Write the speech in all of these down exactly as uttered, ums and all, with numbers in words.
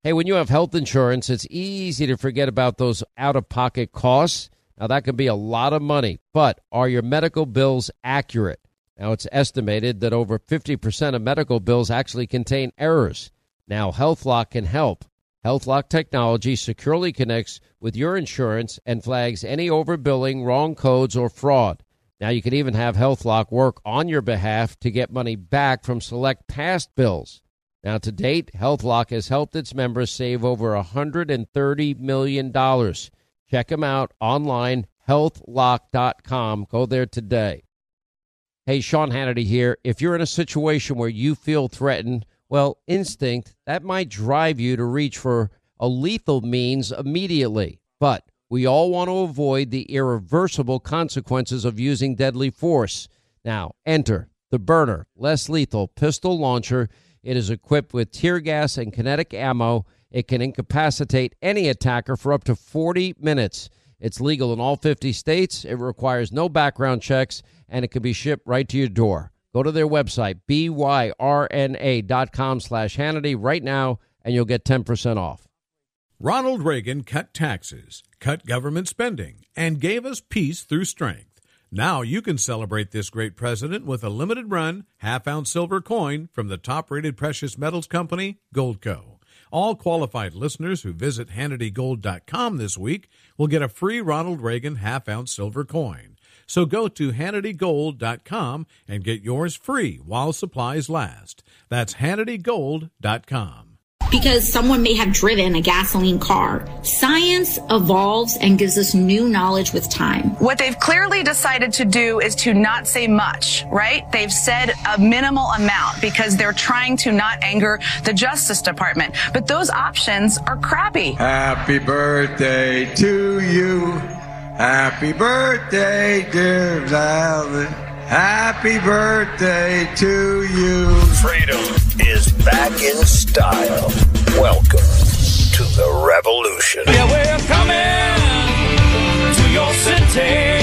Hey, when you have health insurance, it's easy to forget about those out-of-pocket costs. Now, that can be a lot of money, but are your medical bills accurate? Now, it's estimated that over fifty percent of medical bills actually contain errors. Now, HealthLock can help. HealthLock technology securely connects with your insurance and flags any overbilling, wrong codes, or fraud. Now, you can even have HealthLock work on your behalf to get money back from select past bills. Now, to date, HealthLock has helped its members save over one hundred thirty million dollars. Check them out online, health lock dot com. Go there today. Hey, Sean Hannity here. If you're in a situation where you feel threatened, well, instinct, that might drive you to reach for a lethal means immediately. But we all want to avoid the irreversible consequences of using deadly force. Now, enter the Byrna less lethal pistol launcher. It is equipped with tear gas and kinetic ammo. It can incapacitate any attacker for up to forty minutes. It's legal in all fifty states. It requires no background checks, and it can be shipped right to your door. Go to their website, B Y R N A dot com slash Hannity right now, and you'll get ten percent off. Ronald Reagan cut taxes, cut government spending, and gave us peace through strength. Now you can celebrate this great president with a limited-run, half-ounce silver coin from the top-rated precious metals company, Goldco. All qualified listeners who visit Hannity Gold dot com this week will get a free Ronald Reagan half-ounce silver coin. So go to Hannity Gold dot com and get yours free while supplies last. That's Hannity Gold dot com. Because someone may have driven a gasoline car. Science evolves and gives us new knowledge with time. What they've clearly decided to do is to not say much, right? They've said a minimal amount because they're trying to not anger the Justice Department. But those options are crappy. Happy birthday to you. Happy birthday, dear Valen. Happy birthday to you. Freedom is back in style. Welcome to the revolution. Yeah, we're coming to your city.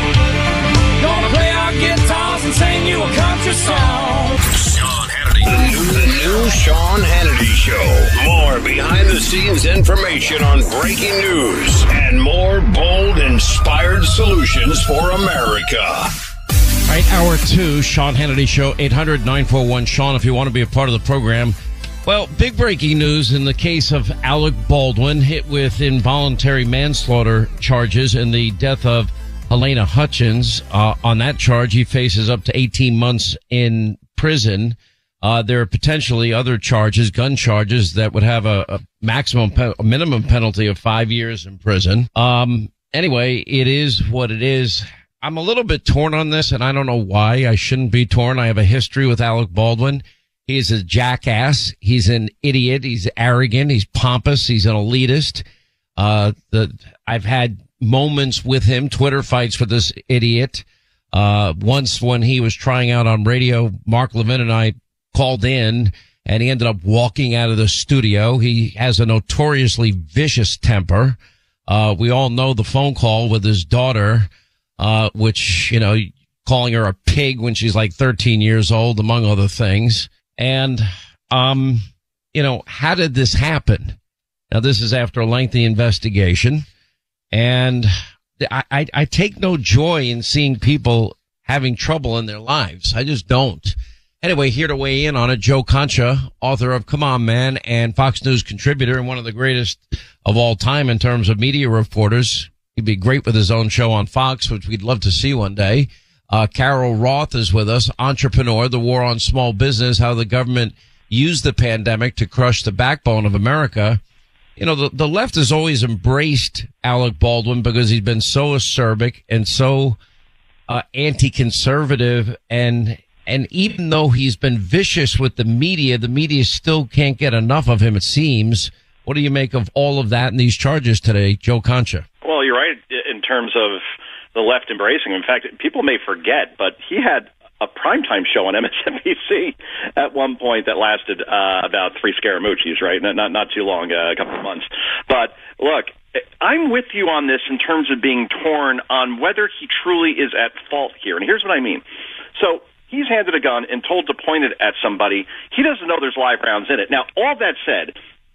Gonna play our guitars and sing you a country song. Sean Hannity. The new, the new Sean Hannity Show. More behind-the-scenes information on breaking news and more bold, inspired solutions for America. All right, hour two, Sean Hannity Show, eight hundred nine four one Sean, if you want to be a part of the program. Well, big breaking news in the case of Alec Baldwin, hit with involuntary manslaughter charges in the death of Helena Hutchins. Uh, on that charge, he faces up to eighteen months in prison. Uh, there are potentially other charges, gun charges, that would have a, a maximum, pe- a minimum penalty of five years in prison. Um, anyway, it is what it is. I'm a little bit torn on this, and I don't know why I shouldn't be torn. I have a history with Alec Baldwin. He's a jackass. He's an idiot. He's arrogant. He's pompous. He's an elitist. Uh, the, I've had moments with him, Twitter fights with this idiot. Uh, once when he was trying out on radio, Mark Levin and I called in, and he ended up walking out of the studio. He has a notoriously vicious temper. Uh, we all know the phone call with his daughter, Uh, which, you know, calling her a pig when she's like thirteen years old, among other things. And, um, you know, how did this happen? Now, this is after a lengthy investigation. And I, I, I take no joy in seeing people having trouble in their lives. I just don't. Anyway, here to weigh in on it, Joe Concha, author of Come On Man and Fox News contributor and one of the greatest of all time in terms of media reporters. He'd be great with his own show on Fox, which we'd love to see one day. Uh, Carol Roth is with us, entrepreneur, the war on small business, how the government used the pandemic to crush the backbone of America. You know, the, the left has always embraced Alec Baldwin because he's been so acerbic and so uh, anti-conservative. And, and even though he's been vicious with the media, the media still can't get enough of him, it seems. What do you make of all of that and these charges today, Joe Concha? Well, you're right in terms of the left embracing him. In fact, people may forget, but he had a primetime show on M S N B C at one point that lasted uh, about three Scaramucci's, right? Not, not, not too long, uh, a couple of months. But look, I'm with you on this in terms of being torn on whether he truly is at fault here. And here's what I mean. So he's handed a gun and told to point it at somebody. He doesn't know there's live rounds in it. Now, all that said,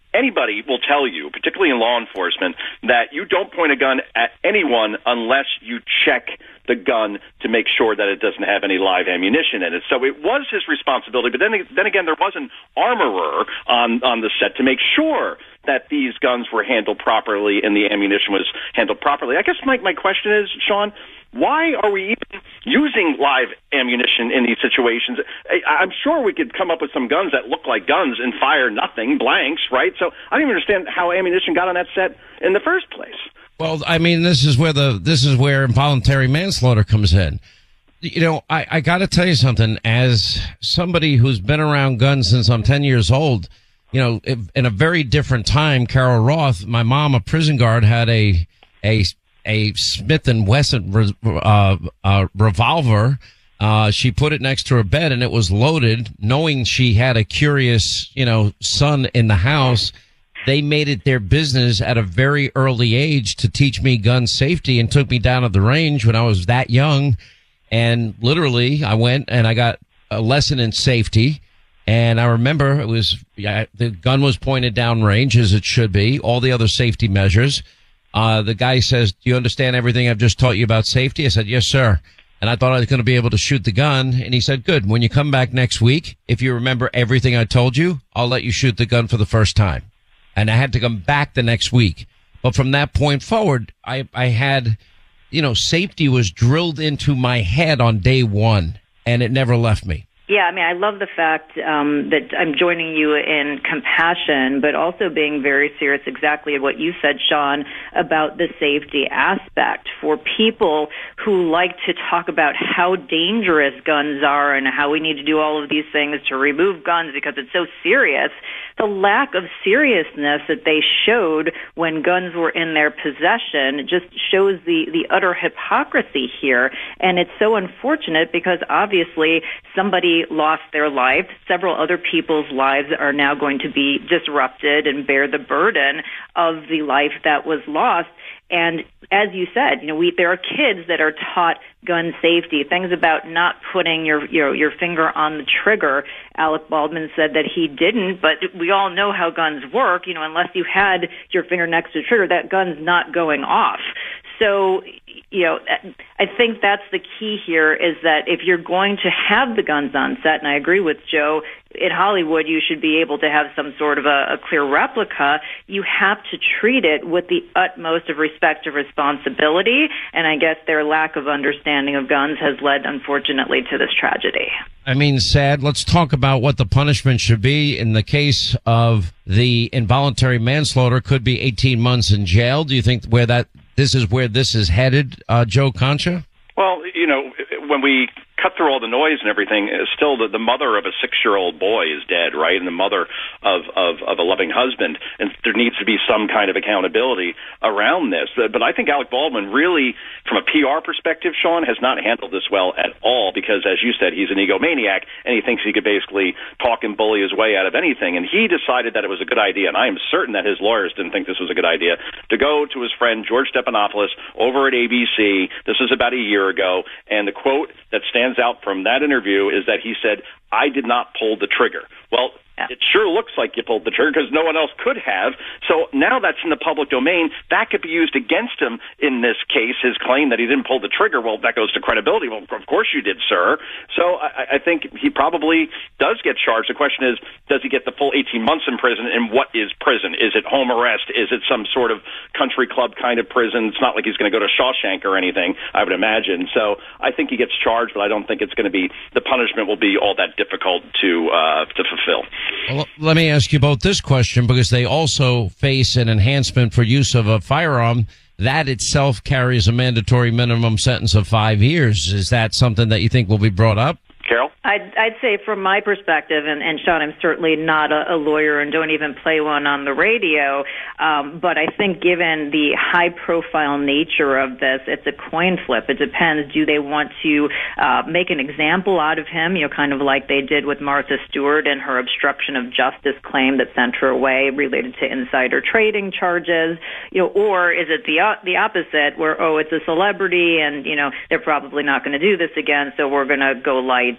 anybody will tell you, particularly in law enforcement, that you don't point a gun at anyone unless you check the gun to make sure that it doesn't have any live ammunition in it. So it was his responsibility, but then then again, there was an armorer on, on the set to make sure that these guns were handled properly and the ammunition was handled properly. I guess my, my question is, Sean, why are we even using live ammunition in these situations? I, I'm sure we could come up with some guns that look like guns and fire nothing, blanks, right? So I don't even understand how ammunition got on that set in the first place. Well, I mean, this is where the this is where involuntary manslaughter comes in. You know, I, I got to tell you something. As somebody who's been around guns since I'm ten years old, you know, in a very different time, Carol Roth, my mom, a prison guard, had a a a Smith and Wesson uh, uh, revolver. Uh, she put it next to her bed, and it was loaded, knowing she had a curious, you know, son in the house. They made it their business at a very early age to teach me gun safety and took me down at the range when I was that young. And literally, I went and I got a lesson in safety. And I remember it was, yeah, the gun was pointed down range as it should be, all the other safety measures. Uh, the guy says, do you understand everything I've just taught you about safety? I said, yes, sir. And I thought I was going to be able to shoot the gun. And he said, good. When you come back next week, if you remember everything I told you, I'll let you shoot the gun for the first time. And I had to come back the next week. But from that point forward, I, I had, you know, safety was drilled into my head on day one, and it never left me. Yeah, I mean, I love the fact um, that I'm joining you in compassion, but also being very serious exactly what you said, Sean, about the safety aspect. For people who like to talk about how dangerous guns are and how we need to do all of these things to remove guns because it's so serious, the lack of seriousness that they showed when guns were in their possession just shows the, the utter hypocrisy here. And it's so unfortunate because obviously somebody lost their life. Several other people's lives are now going to be disrupted and bear the burden of the life that was lost. And as you said, you know, we, there are kids that are taught gun safety, things about not putting your, your, your finger on the trigger. Alec Baldwin said that he didn't, but we all know how guns work. You know, unless you had your finger next to the trigger, that gun's not going off. So, you know, I think that's the key here is that if you're going to have the guns on set, and I agree with Joe, in Hollywood you should be able to have some sort of a, a clear replica, you have to treat it with the utmost of respect and responsibility, and I guess their lack of understanding of guns has led, unfortunately, to this tragedy. I mean, sad. Let's talk about what the punishment should be. In the case of the involuntary manslaughter, could be eighteen months in jail. Do you think where that this is where this is headed, uh, Joe Concha? Well, you know, when we cut through all the noise and everything, still the, the mother of a six-year-old boy is dead, right? And the mother of, of, of a loving husband. And there needs to be some kind of accountability around this. But I think Alec Baldwin really, from a P R perspective, Sean, has not handled this well at all because, as you said, he's an egomaniac and he thinks he could basically talk and bully his way out of anything. And he decided that it was a good idea, and I am certain that his lawyers didn't think this was a good idea, to go to his friend George Stephanopoulos over at A B C. This was about a year ago. And the quote that stands out from that interview is that he said, I did not pull the trigger. Well, yeah. It sure looks like you pulled the trigger because no one else could have. So now that's in the public domain. That could be used against him in this case, his claim that he didn't pull the trigger. Well, that goes to credibility. Well, of course you did, sir. So I, I think he probably does get charged. The question is, does he get the full eighteen months in prison? And what is prison? Is it home arrest? Is it some sort of country club kind of prison? It's not like he's going to go to Shawshank or anything, I would imagine. So I think he gets charged, but I don't think it's going to be, the punishment will be all that difficult to uh, to fulfill. Well, let me ask you both this question, because they also face an enhancement for use of a firearm. That itself carries a mandatory minimum sentence of five years. Is that something that you think will be brought up? Carol? I'd, I'd say from my perspective, and, and Sean, I'm certainly not a, a lawyer and don't even play one on the radio, um, but I think given the high-profile nature of this, it's a coin flip. It depends. Do they want to uh, make an example out of him, you know, kind of like they did with Martha Stewart and her obstruction of justice claim that sent her away related to insider trading charges, you know, or is it the, uh, the opposite where, oh, it's a celebrity and, you know, they're probably not going to do this again, so we're going to go light and, and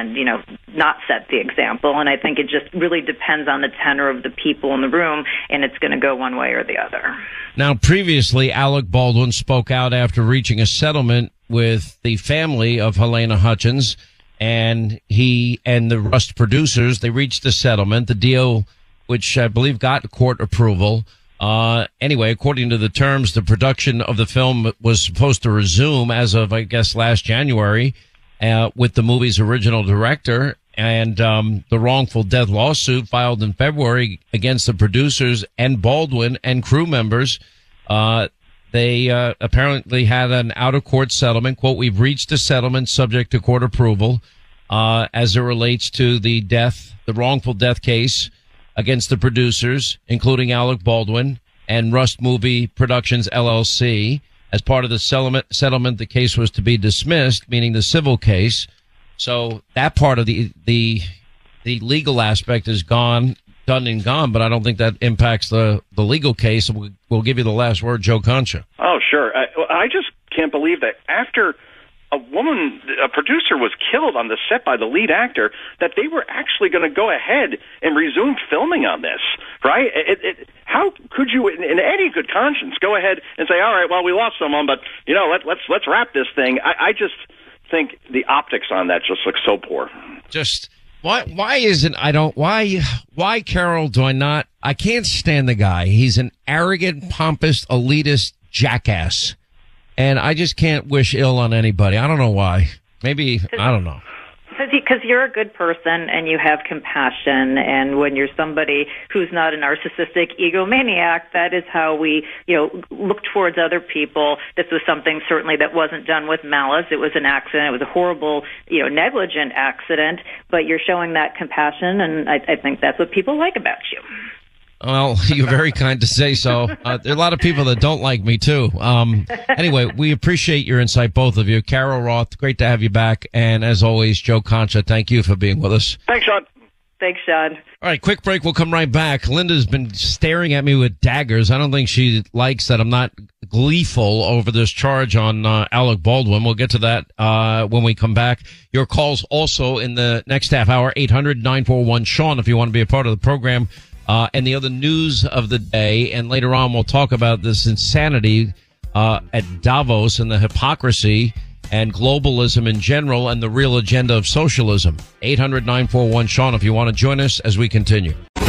and, you know, not set the example. And I think it just really depends on the tenor of the people in the room, and it's going to go one way or the other. Now, previously, Alec Baldwin spoke out after reaching a settlement with the family of Halyna Hutchins, and he and the Rust producers, they reached a settlement, the deal which I believe got court approval. Uh, anyway, according to the terms, the production of the film was supposed to resume as of, I guess, last January, uh, with the movie's original director. And um, the wrongful death lawsuit filed in February against the producers and Baldwin and crew members, uh, they uh, apparently had an out-of-court settlement. Quote, we've reached a settlement subject to court approval uh, as it relates to the death, the wrongful death case against the producers, including Alec Baldwin and Rust Movie Productions, L L C. As part of the settlement, settlement, the case was to be dismissed, meaning the civil case. So that part of the the the legal aspect is gone, done and gone, but I don't think that impacts the, the legal case. We'll, we'll give you the last word, Joe Concha. Oh, sure. I, I just can't believe that after a woman, a producer was killed on the set by the lead actor, that they were actually going to go ahead and resume filming on this, right? It, it, how could you, in, in any good conscience, go ahead and say, all right, well, we lost someone, but, you know, let, let's let's wrap this thing. I, I just think the optics on that just look so poor. Just why why isn't I don't why why Carol do I not I can't stand the guy. He's an arrogant, pompous, elitist jackass, and I just can't wish ill on anybody. I don't know why. Maybe I don't know. Because you're a good person and you have compassion, and when you're somebody who's not a narcissistic egomaniac, that is how we, you know, look towards other people. This was something certainly that wasn't done with malice. It was an accident. It was a horrible, you know, negligent accident, but you're showing that compassion, and I, I think that's what people like about you. Well, you're very kind to say so. Uh, there are a lot of people that don't like me, too. Um, anyway, we appreciate your insight, both of you. Carol Roth, great to have you back. And as always, Joe Concha, thank you for being with us. Thanks, Sean. Thanks, Sean. All right, quick break. We'll come right back. Linda's been staring at me with daggers. I don't think she likes that I'm not gleeful over this charge on uh, Alec Baldwin. We'll get to that uh, when we come back. Your calls also in the next half hour, eight hundred, nine four one, Sean, if you want to be a part of the program. Uh, and the other news of the day, and later on we'll talk about this insanity uh, at Davos and the hypocrisy and globalism in general and the real agenda of socialism. eight hundred, nine four one, Sean, if you want to join us as we continue. All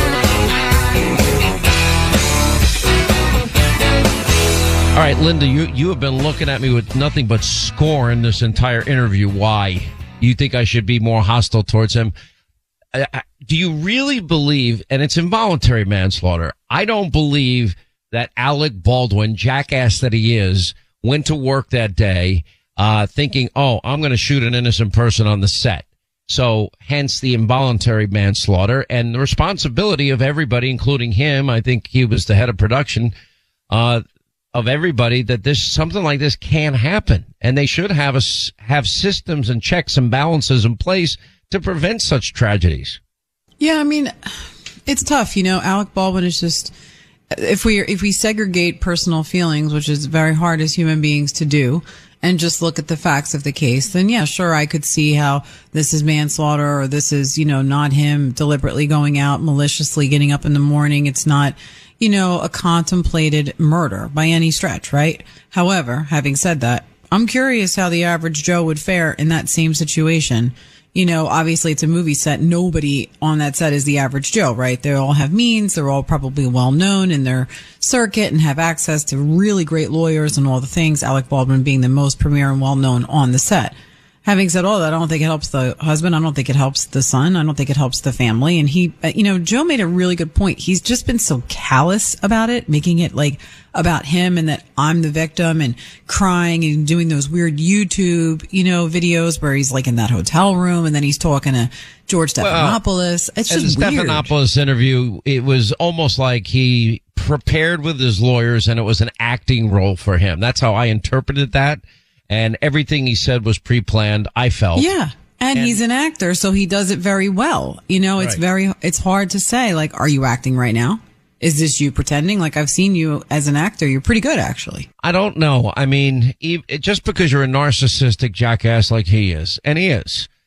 right, Linda, you, you have been looking at me with nothing but scorn this entire interview. Why? You think I should be more hostile towards him? I, I, do you really believe, and it's involuntary manslaughter, I don't believe that Alec Baldwin, jackass that he is, went to work that day uh thinking, oh, I'm going to shoot an innocent person on the set. So hence the involuntary manslaughter and the responsibility of everybody, including him. I think he was the head of production, uh of everybody, that this something like this can happen. And they should have us have systems and checks and balances in place to prevent such tragedies. Yeah, I mean, it's tough. You know, Alec Baldwin is just, if we if we segregate personal feelings, which is very hard as human beings to do, and just look at the facts of the case, then yeah, sure, I could see how this is manslaughter, or this is, you know, not him deliberately going out, maliciously getting up in the morning. It's not, you know, a contemplated murder by any stretch, right? However, having said that, I'm curious how the average Joe would fare in that same situation. You know, obviously it's a movie set. Nobody on that set is the average Joe, right? They all have means. They're all probably well known in their circuit and have access to really great lawyers and all the things. Alec Baldwin being the most premier and well known on the set. Having said all that, I don't think it helps the husband. I don't think it helps the son. I don't think it helps the family. And he, you know, Joe made a really good point. He's just been so callous about it, making it like about him and that I'm the victim, and crying and doing those weird YouTube, you know, videos where he's like in that hotel room and then he's talking to George Stephanopoulos. Well, it's just the weird. Stephanopoulos interview, it was almost like he prepared with his lawyers and it was an acting role for him. That's how I interpreted that. And everything he said was pre-planned, I felt. Yeah. And, and he's an actor, so he does it very well. You know, it's right. very, it's hard to say, like, are you acting right now? Is this you pretending? Like, I've seen you as an actor. You're pretty good, actually. I don't know. I mean, just because you're a narcissistic jackass like he is, and he is,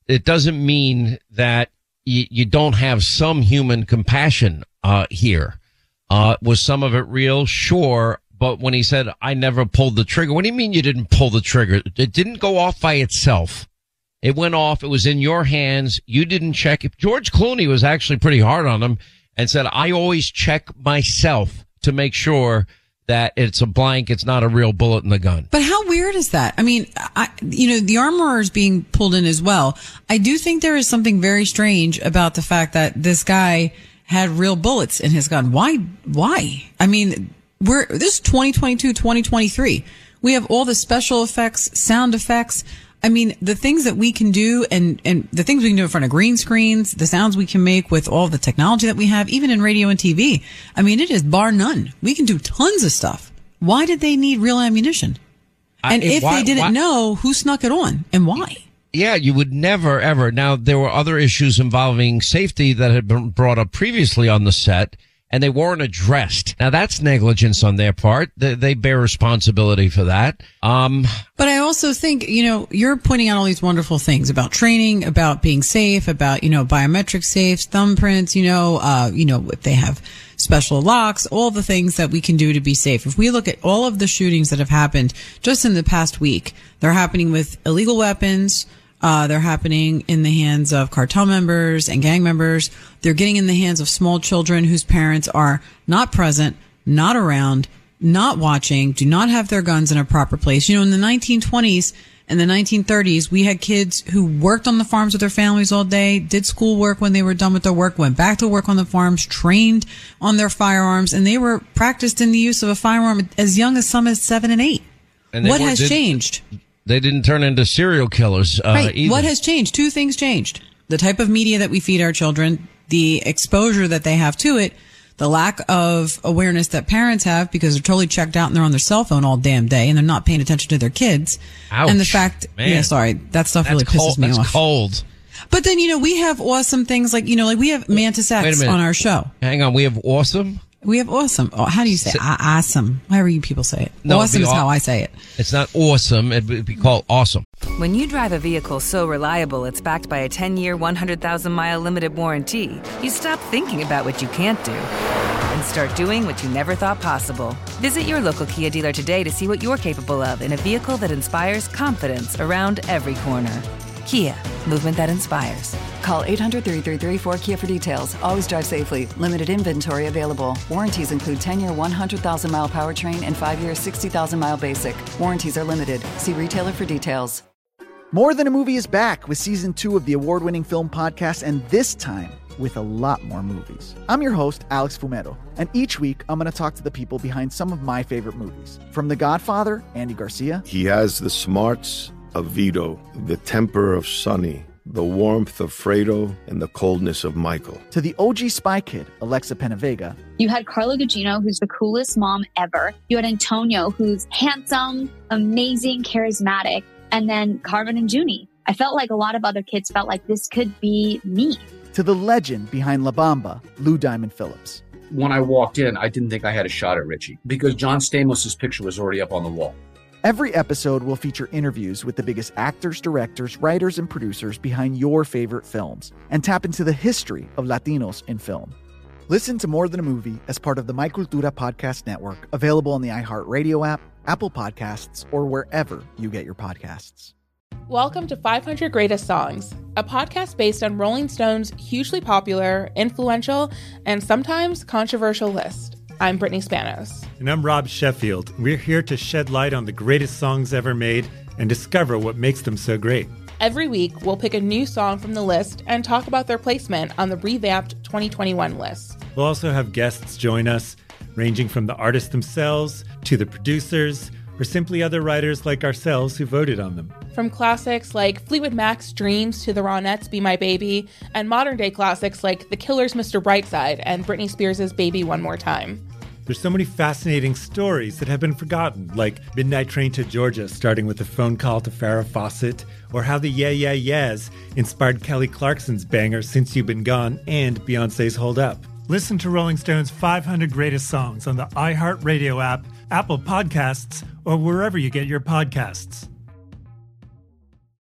it doesn't mean that you, you don't have some human compassion uh, here. Uh, was some of it real? Sure. But when he said, I never pulled the trigger, what do you mean you didn't pull the trigger? It didn't go off by itself. It went off. It was in your hands. You didn't check it. George Clooney was actually pretty hard on him and said, I always check myself to make sure that it's a blank. It's not a real bullet in the gun. But how weird is that? I mean, I, you know, the armorer is being pulled in as well. I do think there is something very strange about the fact that this guy had real bullets in his gun. Why? Why? I mean, we're, this is twenty twenty-two, twenty twenty-three. We have all the special effects, sound effects. I mean, the things that we can do and, and the things we can do in front of green screens, the sounds we can make with all the technology that we have, even in radio and T V. I mean, it is bar none. We can do tons of stuff. Why did they need real ammunition? And I, if why, they didn't why, know, who snuck it on and why? Yeah, you would never, ever. Now, there were other issues involving safety that had been brought up previously on the set, and they weren't addressed. Now, that's negligence on their part. They, they bear responsibility for that. Um, but I also think, you know, you're pointing out all these wonderful things about training, about being safe, about, you know, biometric safes, thumbprints, you know, uh, you know, if they have special locks, all the things that we can do to be safe. If we look at all of the shootings that have happened just in the past week, they're happening with illegal weapons. Uh, they're happening in the hands of cartel members and gang members. They're getting in the hands of small children whose parents are not present, not around, not watching, do not have their guns in a proper place. You know, in the nineteen twenties and the nineteen thirties, we had kids who worked on the farms with their families all day, did schoolwork when they were done with their work, went back to work on the farms, trained on their firearms, and they were practiced in the use of a firearm as young as some as seven and eight. And what were, has did, changed? They didn't turn into serial killers uh, right. either. What has changed? Two things changed. The type of media that we feed our children, the exposure that they have to it, the lack of awareness that parents have because they're totally checked out and they're on their cell phone all damn day and they're not paying attention to their kids. Ouch, and the fact, man. yeah, sorry, that stuff That's really pisses cold. me That's off. cold. But then, you know, we have awesome things like, you know, like we have Mantis X on our show. Hang on. We have awesome? We have awesome. Oh, how do you say it? Awesome? However you people say it. No, awesome is aw- how I say it. It's not awesome. It would be called awesome. When you drive a vehicle so reliable it's backed by a ten-year, one hundred thousand mile limited warranty, you stop thinking about what you can't do and start doing what you never thought possible. Visit your local Kia dealer today to see what you're capable of in a vehicle that inspires confidence around every corner. Kia, movement that inspires. Call eight hundred, three three three, four K I A for details. Always drive safely. Limited inventory available. Warranties include ten-year, one hundred thousand mile powertrain and five-year, sixty thousand mile basic. Warranties are limited. See retailer for details. More Than a Movie is back with season two of the award-winning film podcast, and this time with a lot more movies. I'm your host, Alex Fumero, and each week I'm going to talk to the people behind some of my favorite movies. From The Godfather, Andy Garcia. He has the smarts of Vito, the temper of Sonny, the warmth of Fredo, and the coldness of Michael. To the O G Spy Kid, Alexa Penavega. You had Carla Gugino, who's the coolest mom ever. You had Antonio, who's handsome, amazing, charismatic. And then Carmen and Junie. I felt like a lot of other kids felt like this could be me. To the legend behind La Bamba, Lou Diamond Phillips. When I walked in, I didn't think I had a shot at Richie because John Stamos' picture was already up on the wall. Every episode will feature interviews with the biggest actors, directors, writers, and producers behind your favorite films and tap into the history of Latinos in film. Listen to More Than a Movie as part of the My Cultura Podcast Network, available on the iHeartRadio app, Apple Podcasts, or wherever you get your podcasts. Welcome to five hundred Greatest Songs, a podcast based on Rolling Stone's hugely popular, influential, and sometimes controversial list. I'm Brittany Spanos. And I'm Rob Sheffield. We're here to shed light on the greatest songs ever made and discover what makes them so great. Every week, we'll pick a new song from the list and talk about their placement on the revamped twenty twenty-one list. We'll also have guests join us, ranging from the artists themselves to the producers, or simply other writers like ourselves who voted on them. From classics like Fleetwood Mac's Dreams to the Ronettes' Be My Baby, and modern-day classics like The Killer's Mister Brightside and Britney Spears' Baby One More Time. There's so many fascinating stories that have been forgotten, like Midnight Train to Georgia, starting with a phone call to Farrah Fawcett, or how the Yeah Yeah Yeahs inspired Kelly Clarkson's banger Since You've Been Gone and Beyoncé's Hold Up. Listen to Rolling Stone's five hundred Greatest Songs on the iHeartRadio app, Apple Podcasts, or wherever you get your podcasts.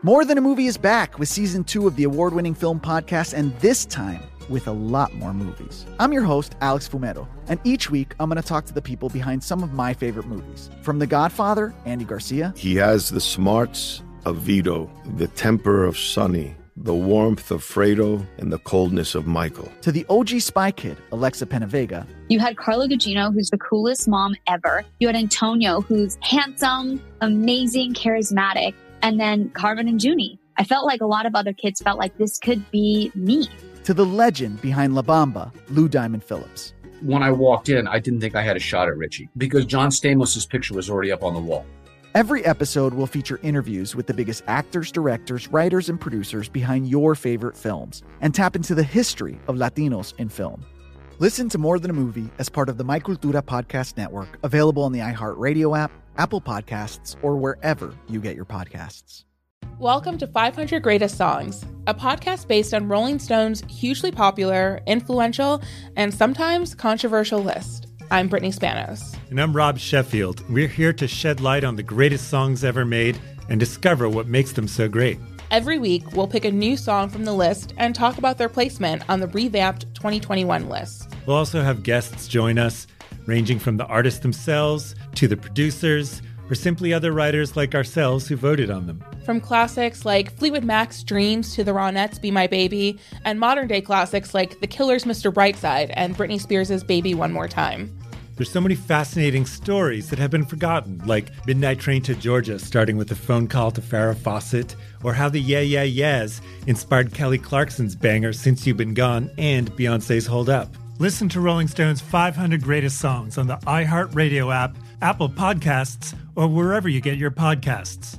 More Than a Movie is back with season two of the award-winning film podcast, and this time with a lot more movies. I'm your host, Alex Fumero, and each week I'm going to talk to the people behind some of my favorite movies. From The Godfather, Andy Garcia. He has the smarts of Vito, the temper of Sonny, the warmth of Fredo, and the coldness of Michael. To the O G Spy Kid, Alexa Penavega. You had Carla Gugino, who's the coolest mom ever. You had Antonio, who's handsome, amazing, charismatic. And then Carmen and Junie. I felt like a lot of other kids felt like this could be me. To the legend behind La Bamba, Lou Diamond Phillips. When I walked in, I didn't think I had a shot at Richie because John Stamos' picture was already up on the wall. Every episode will feature interviews with the biggest actors, directors, writers, and producers behind your favorite films and tap into the history of Latinos in film. Listen to More Than a Movie as part of the My Cultura Podcast Network, available on the iHeartRadio app, Apple Podcasts, or wherever you get your podcasts. Welcome to five hundred Greatest Songs, a podcast based on Rolling Stone's hugely popular, influential, and sometimes controversial list. I'm Brittany Spanos. And I'm Rob Sheffield. We're here to shed light on the greatest songs ever made and discover what makes them so great. Every week, we'll pick a new song from the list and talk about their placement on the revamped twenty twenty-one list. We'll also have guests join us, ranging from the artists themselves to the producers, or simply other writers like ourselves who voted on them. From classics like Fleetwood Mac's Dreams to the Ronettes' Be My Baby, and modern-day classics like The Killer's Mister Brightside and Britney Spears' Baby One More Time. There's so many fascinating stories that have been forgotten, like Midnight Train to Georgia, starting with a phone call to Farrah Fawcett, or how the Yeah Yeah Yeahs inspired Kelly Clarkson's banger Since You've Been Gone and Beyoncé's Hold Up. Listen to Rolling Stone's five hundred Greatest Songs on the iHeartRadio app, Apple Podcasts, or wherever you get your podcasts.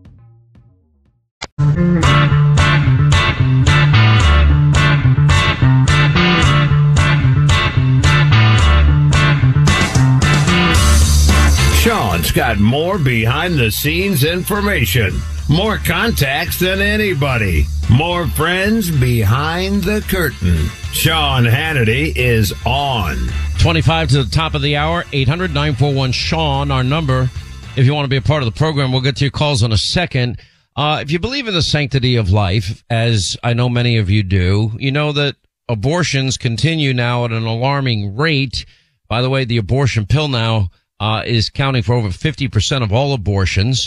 Sean's got more behind-the-scenes information, more contacts than anybody, more friends behind the curtain. Sean Hannity is on. twenty-five to the top of the hour, eight hundred, nine four one, Sean, our number. If you want to be a part of the program, we'll get to your calls in a second. Uh, if you believe in the sanctity of life, as I know many of you do, you know that abortions continue now at an alarming rate. By the way, the abortion pill now uh, is counting for over fifty percent of all abortions,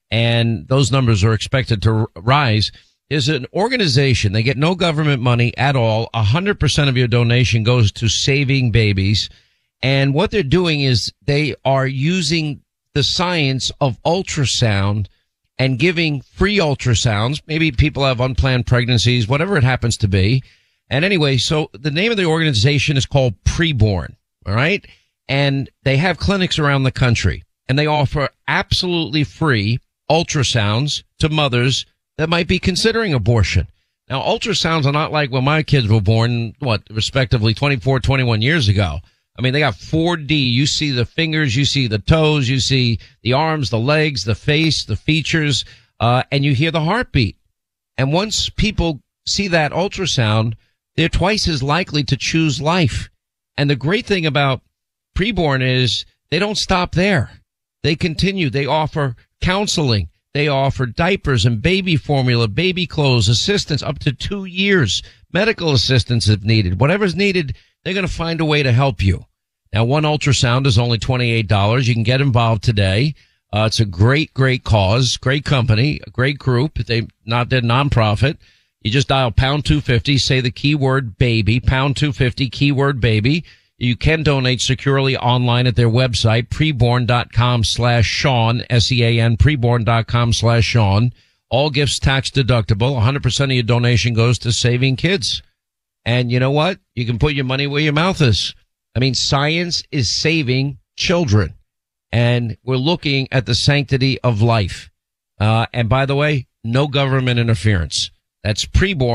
and those numbers are expected to r- rise. Is an organization, they get no government money at all. one hundred percent of your donation goes to saving babies. And what they're doing is they are using the science of ultrasound and giving free ultrasounds. Maybe people have unplanned pregnancies, whatever it happens to be. And anyway, so the name of the organization is called Preborn. All right. And they have clinics around the country, and they offer absolutely free ultrasounds to mothers that might be considering abortion. Now, ultrasounds are not like when my kids were born, what, respectively, twenty-four, twenty-one years ago. I mean, they got four D. You see the fingers, you see the toes, you see the arms, the legs, the face, the features, uh, and you hear the heartbeat. And once people see that ultrasound, they're twice as likely to choose life. And the great thing about Preborn is they don't stop there. They continue. They offer counseling. They offer diapers and baby formula, baby clothes, assistance up to two years, medical assistance if needed. Whatever's needed, they're going to find a way to help you. Now, one ultrasound is only twenty-eight dollars. You can get involved today. Uh, it's a great, great cause, great company, a great group. They not they're nonprofit. You just dial pound two fifty, say the keyword baby, pound two fifty, keyword baby. You can donate securely online at their website, preborn.com slash Sean, S E A N, preborn.com slash Sean. All gifts tax deductible. one hundred percent of your donation goes to saving kids. And you know what? You can put your money where your mouth is. I mean, science is saving children. And we're looking at the sanctity of life. Uh, and by the way, no government interference. That's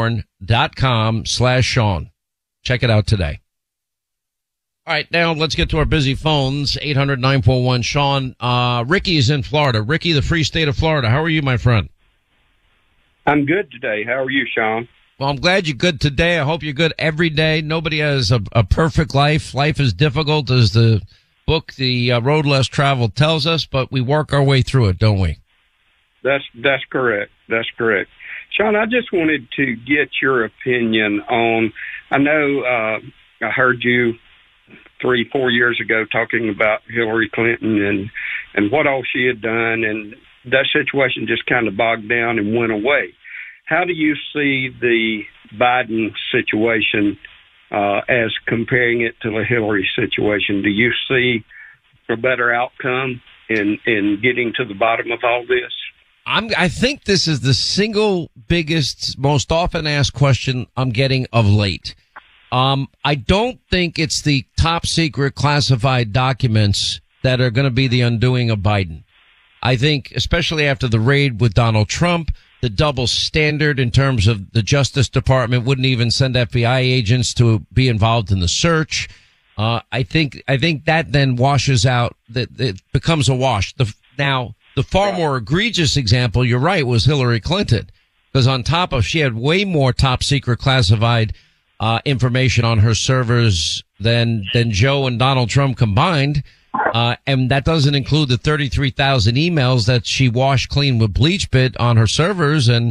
preborn.com slash Sean. Check it out today. All right, now let's get to our busy phones. eight hundred, nine four one, Sean. Uh, Ricky is in Florida. Ricky, the free state of Florida. How are you, my friend? I'm good today. How are you, Sean? Well, I'm glad you're good today. I hope you're good every day. Nobody has a, a perfect life. Life is difficult, as the book, The uh, Road Less Traveled, tells us, but we work our way through it, don't we? That's that's correct. That's correct. Sean, I just wanted to get your opinion on, I know uh, I heard you three, four years ago talking about Hillary Clinton and, and what all she had done, and that situation just kind of bogged down and went away. How do you see the Biden situation uh, as comparing it to the Hillary situation? Do you see a better outcome in, in getting to the bottom of all this? I'm, I think this is the single biggest, most often asked question I'm getting of late. Um, I don't think it's the top secret classified documents that are going to be the undoing of Biden. I think, especially after the raid with Donald Trump, the double standard in terms of the Justice Department wouldn't even send F B I agents to be involved in the search. Uh, I think, I think that then washes out, that it becomes a wash. The, now, the far more egregious example, you're right, was Hillary Clinton. Because on top of, she had way more top secret classified uh, information on her servers than, than Joe and Donald Trump combined. Uh, and that doesn't include the thirty-three thousand emails that she washed clean with BleachBit on her servers, and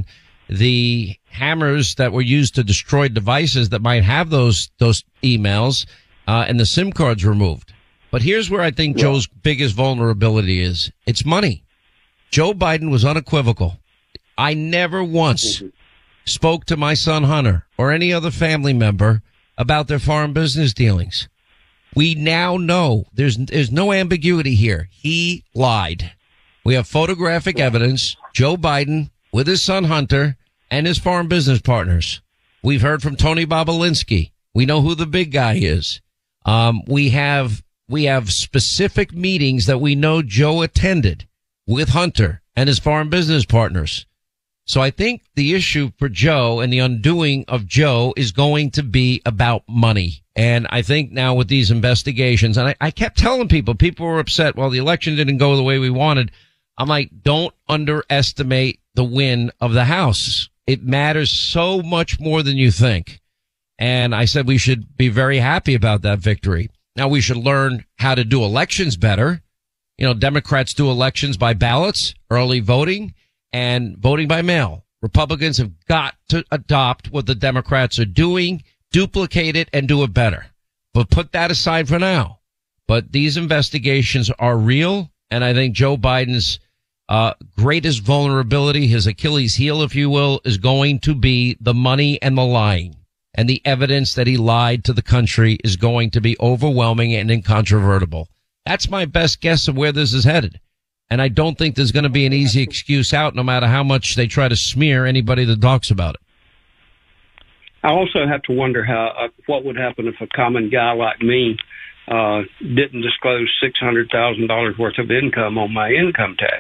the hammers that were used to destroy devices that might have those, those emails, uh, and the SIM cards removed. But here's where I think Joe's biggest vulnerability is. It's money. Joe Biden was unequivocal. I never once spoke to my son Hunter or any other family member about their foreign business dealings. We now know there's there's no ambiguity here. He lied. We have photographic evidence. Joe Biden with his son Hunter and his foreign business partners. We've heard from Tony Bobolinsky. We know who the big guy is. Um, we have we have specific meetings that we know Joe attended with Hunter and his foreign business partners. So I think the issue for Joe and the undoing of Joe is going to be about money. And I think now with these investigations, and I, I kept telling people, people were upset, well, the election didn't go the way we wanted. I'm like, don't underestimate the win of the House. It matters so much more than you think. And I said we should be very happy about that victory. Now we should learn how to do elections better. You know, Democrats do elections by ballots, early voting, and voting by mail. Republicans have got to adopt what the Democrats are doing, duplicate it, and do it better. But put that aside for now. But these investigations are real, and I think Joe Biden's uh greatest vulnerability, his Achilles heel, if you will, is going to be the money and the lying. And the evidence that he lied to the country is going to be overwhelming and incontrovertible. That's my best guess of where this is headed. And I don't think there's going to be an easy excuse out, no matter how much they try to smear anybody that talks about it. I also have to wonder how uh, what would happen if a common guy like me uh, didn't disclose six hundred thousand dollars worth of income on my income tax.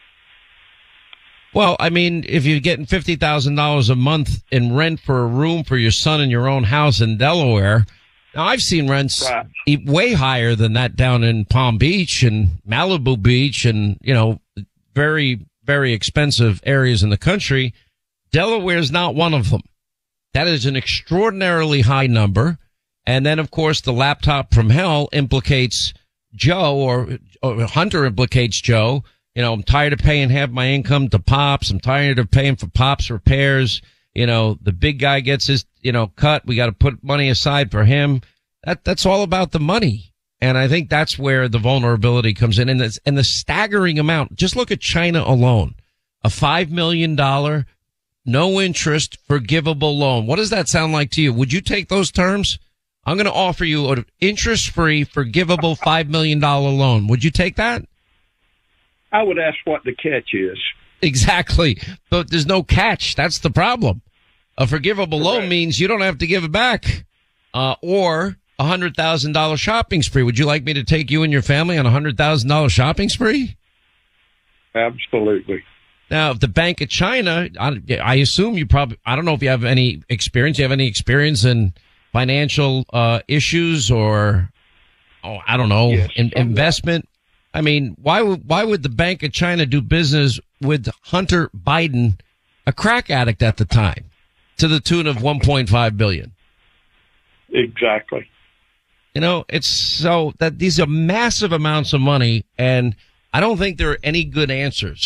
Well, I mean, if you're getting fifty thousand dollars a month in rent for a room for your son in your own house in Delaware. Now, I've seen rents right. way higher than that down in Palm Beach and Malibu Beach and, you know, very, very expensive areas in the country. Delaware's not one of them. That is an extraordinarily high number. And then, of course, the laptop from hell implicates Joe, or, or Hunter implicates Joe. You know, I'm tired of paying half my income to Pops. I'm tired of paying for Pops repairs. You know, the big guy gets his, you know, cut. We got to put money aside for him. That, that's all about the money. And I think that's where the vulnerability comes in. And the, and the staggering amount. Just look at China alone. A five million dollars, no interest, forgivable loan. What does that sound like to you? Would you take those terms? I'm going to offer you an interest-free, forgivable five million dollars loan. Would you take that? I would ask what the catch is. Exactly. But there's no catch. That's the problem. A forgivable Correct. loan means you don't have to give it back. Uh, or a one hundred thousand dollars shopping spree. Would you like me to take you and your family on a one hundred thousand dollars shopping spree? Absolutely. Now, if the Bank of China, I, I assume you probably, I don't know if you have any experience. You have any experience in financial uh, issues or, oh, I don't know, yes, in, investment? I mean, why would, why would the Bank of China do business with Hunter Biden, a crack addict at the time, to the tune of one point five billion dollars? Exactly. You know, it's so that these are massive amounts of money, and I don't think there are any good answers.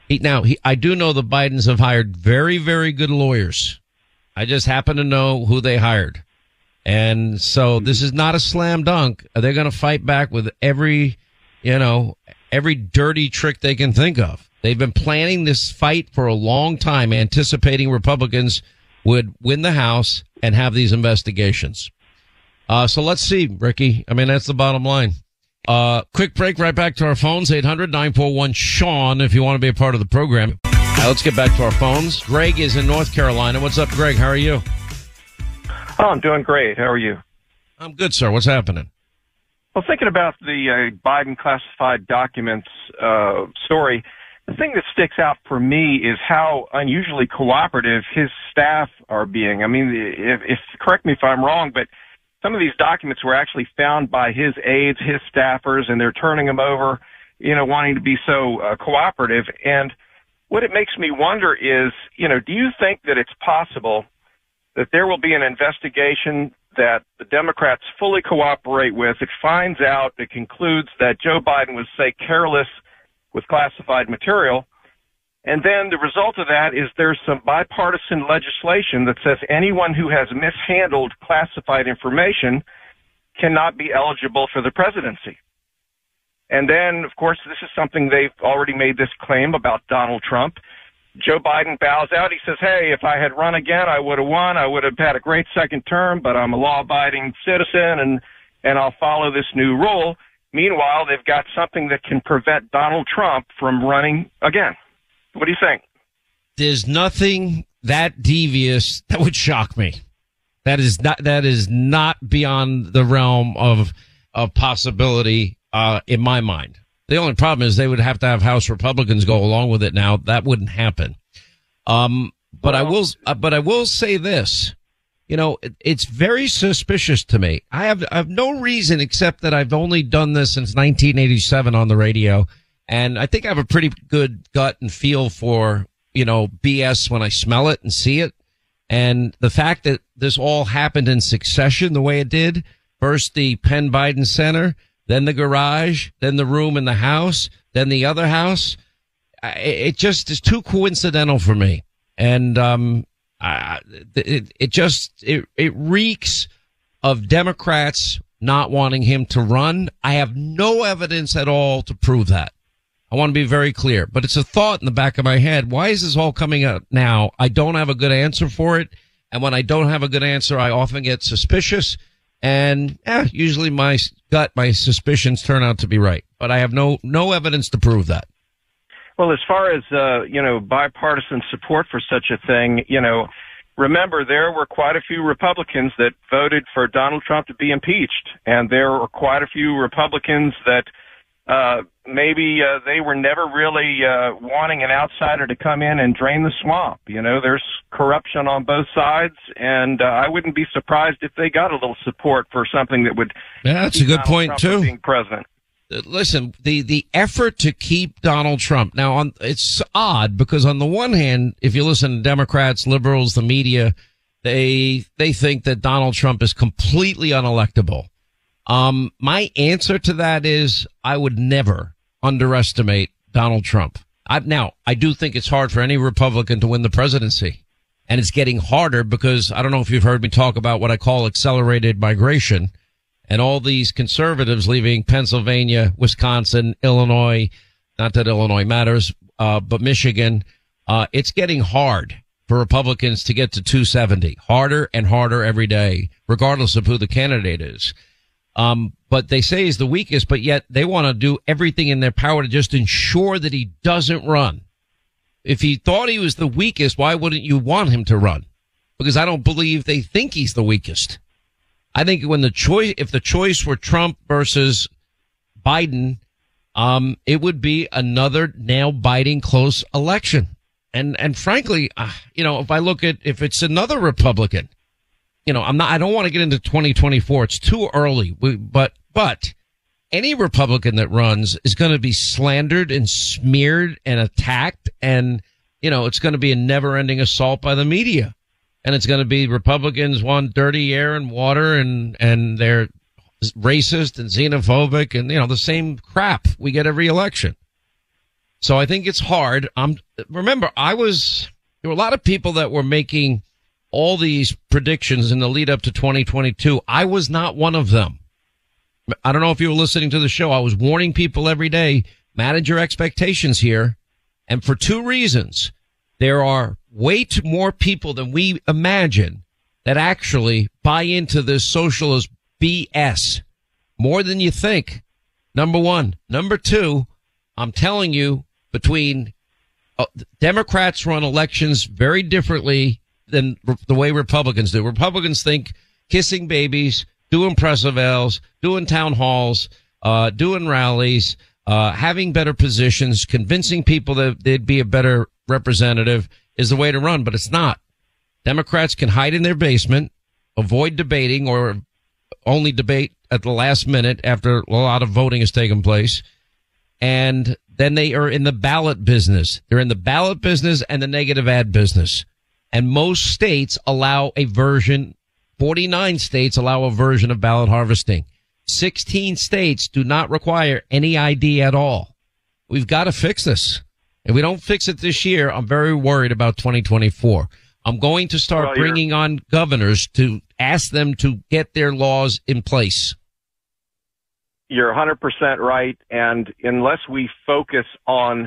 He, now, he, I do know the Bidens have hired very, very good lawyers. I just happen to know who they hired. And so this is not a slam dunk. They're going to fight back with every, you know, every dirty trick they can think of. They've been planning this fight for a long time, anticipating Republicans would win the House and have these investigations. Uh, so let's see, Ricky. I mean, that's the bottom line. Uh, quick break, right back to our phones, eight hundred nine four one Sean, if you want to be a part of the program. Now, let's get back to our phones. Greg is in North Carolina. What's up, Greg? How are you? Oh, I'm doing great. How are you? I'm good, sir. What's happening? Well, thinking about the uh, Biden classified documents uh, story, the thing that sticks out for me is how unusually cooperative his staff are being. I mean, if, if correct me if I'm wrong, but some of these documents were actually found by his aides, his staffers, and they're turning them over, you know, wanting to be so uh, cooperative. And what it makes me wonder is, you know, do you think that it's possible that there will be an investigation that the Democrats fully cooperate with? It finds out, it concludes that Joe Biden was, say, careless with classified material. And then the result of that is there's some bipartisan legislation that says anyone who has mishandled classified information cannot be eligible for the presidency. And then, of course, this is something they've already made this claim about Donald Trump. Joe Biden bows out. He says, hey, if I had run again, I would have won. I would have had a great second term, but I'm a law-abiding citizen, and, and I'll follow this new rule. Meanwhile, they've got something that can prevent Donald Trump from running again. What do you think? There's nothing that devious that would shock me. That is not, that is not beyond the realm of, of possibility, uh, in my mind. The only problem is they would have to have House Republicans go along with it now. That wouldn't happen. Um, but I will, uh, but I will say this, you know, it, it's very suspicious to me. I have, I have no reason except that I've only done this since nineteen eighty-seven on the radio. And I think I have a pretty good gut and feel for, you know, B S when I smell it and see it. And the fact that this all happened in succession the way it did, first the Penn Biden Center, then the garage, then the room in the house, then the other house. It just is too coincidental for me. And, um, I, it, it just, it, it reeks of Democrats not wanting him to run. I have no evidence at all to prove that. I want to be very clear, but it's a thought in the back of my head. Why is this all coming out now? I don't have a good answer for it. And when I don't have a good answer, I often get suspicious. And eh, usually my gut, my suspicions turn out to be right. But I have no no evidence to prove that. Well, as far as, uh, you know, bipartisan support for such a thing, you know, remember there were quite a few Republicans that voted for Donald Trump to be impeached. And there were quite a few Republicans that uh maybe uh, they were never really uh wanting an outsider to come in and drain the swamp. You know, there's corruption on both sides, and uh, I wouldn't be surprised if they got a little support for something that would yeah, that's a good Donald point Trump too. Being president. Listen, the the effort to keep Donald Trump now on, it's odd because on the one hand, if you listen to Democrats, liberals, the media, they they think that Donald Trump is completely unelectable. Um, my answer to that is I would never underestimate Donald Trump. I, now, I do think it's hard for any Republican to win the presidency, and it's getting harder because I don't know if you've heard me talk about what I call accelerated migration and all these conservatives leaving Pennsylvania, Wisconsin, Illinois, not that Illinois matters, uh, but Michigan. Uh, it's getting hard for Republicans to get to two seventy, harder and harder every day, regardless of who the candidate is. Um, but they say he's the weakest, but yet they want to do everything in their power to just ensure that he doesn't run. If he thought he was the weakest, why wouldn't you want him to run? Because I don't believe they think he's the weakest. I think when the choice, if the choice were Trump versus Biden, um, it would be another nail biting close election. And, and frankly, uh, you know, if I look at, if it's another Republican, you know, I'm not, I don't want to get into twenty twenty-four. It's too early. We, but, but any Republican that runs is going to be slandered and smeared and attacked. And, you know, it's going to be a never ending assault by the media. And it's going to be Republicans want dirty air and water and, and they're racist and xenophobic and, you know, the same crap we get every election. So I think it's hard. Um, remember, I was, there were a lot of people that were making all these predictions in the lead up to twenty twenty-two. I was not one of them. I don't know if you were listening to the show. I was warning people every day, manage your expectations here. And for two reasons, there are way too more people than we imagine that actually buy into this socialist B S more than you think. Number one. Number two, I'm telling you, between uh, Democrats run elections very differently than re- the way Republicans do. Republicans think kissing babies, doing press avails, doing town halls, uh, doing rallies, uh, having better positions, convincing people that they'd be a better representative is the way to run, but it's not. Democrats can hide in their basement, avoid debating, or only debate at the last minute after a lot of voting has taken place. And then they are in the ballot business. They're in the ballot business and the negative ad business. And most states allow a version, forty-nine states allow a version of ballot harvesting. sixteen states do not require any I D at all. We've got to fix this. If we don't fix it this year, I'm very worried about twenty twenty-four. I'm going to start well, bringing on governors to ask them to get their laws in place. You're one hundred percent right. And unless we focus on,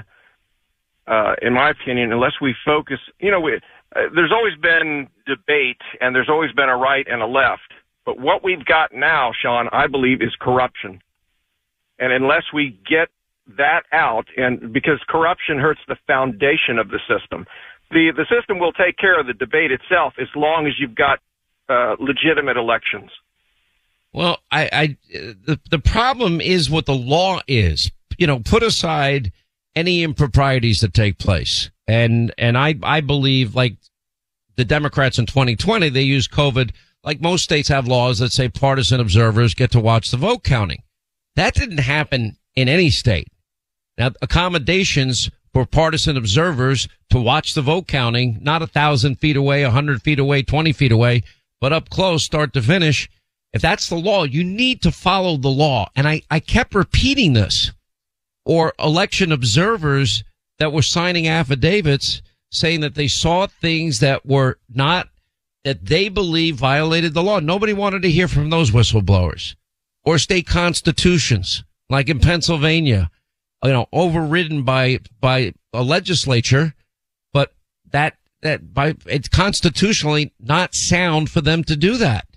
uh, in my opinion, unless we focus, you know, we, uh, there's always been debate and there's always been a right and a left. But what we've got now, Sean, I believe, is corruption. And unless we get that out, and because corruption hurts the foundation of the system, the, the system will take care of the debate itself as long as you've got uh, legitimate elections. Well, I, I, the, the problem is what the law is. You know, put aside any improprieties that take place. And, and I, I believe, like the Democrats in twenty twenty, they use COVID. Like most states have laws that say partisan observers get to watch the vote counting. That didn't happen in any state. Now, accommodations for partisan observers to watch the vote counting, not a thousand feet away, a hundred feet away, twenty feet away, but up close, start to finish. If that's the law, you need to follow the law. And I, I kept repeating this. Or election observers that were signing affidavits saying that they saw things that were not, that they believe violated the law. Nobody wanted to hear from those whistleblowers. Or state constitutions, like in Pennsylvania, you know, overridden by, by a legislature, but that, that by, it's constitutionally not sound for them to do that.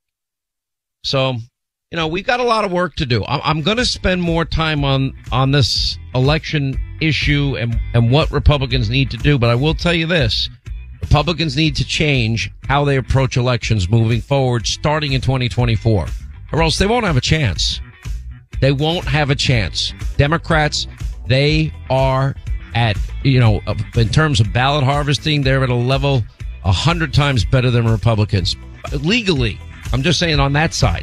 So, you know, we've got a lot of work to do. I'm going to spend more time on, on this election issue and, and what Republicans need to do. But I will tell you this. Republicans need to change how they approach elections moving forward, starting in twenty twenty-four, or else they won't have a chance. They won't have a chance. Democrats, they are at, you know, in terms of ballot harvesting, they're at a level a hundred times better than Republicans. Legally. I'm just saying on that side.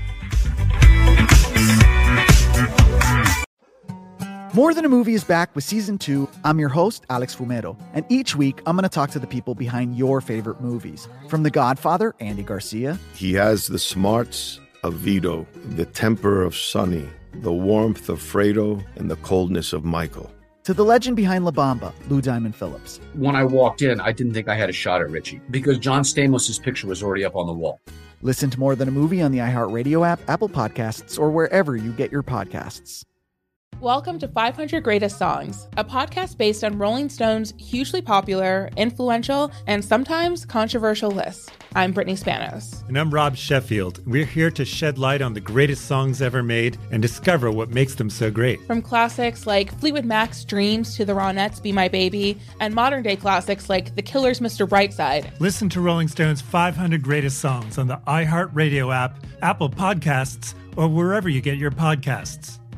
More Than a Movie is back with season two. I'm your host, Alex Fumero, and each week I'm going to talk to the people behind your favorite movies. From The Godfather, Andy Garcia. He has the smarts of Vito, the temper of Sonny, the warmth of Fredo, and the coldness of Michael. To the legend behind La Bamba, Lou Diamond Phillips. When I walked in, I didn't think I had a shot at Richie because John Stamos' picture was already up on the wall. Listen to More Than a Movie on the iHeartRadio app, Apple Podcasts, or wherever you get your podcasts. Welcome to five hundred Greatest Songs, a podcast based on Rolling Stone's hugely popular, influential, and sometimes controversial list. I'm Brittany Spanos. And I'm Rob Sheffield. We're here to shed light on the greatest songs ever made and discover what makes them so great. From classics like Fleetwood Mac's Dreams to the Ronettes' Be My Baby, and modern-day classics like The Killer's Mister Brightside. Listen to Rolling Stone's five hundred Greatest Songs on the iHeartRadio app, Apple Podcasts, or wherever you get your podcasts.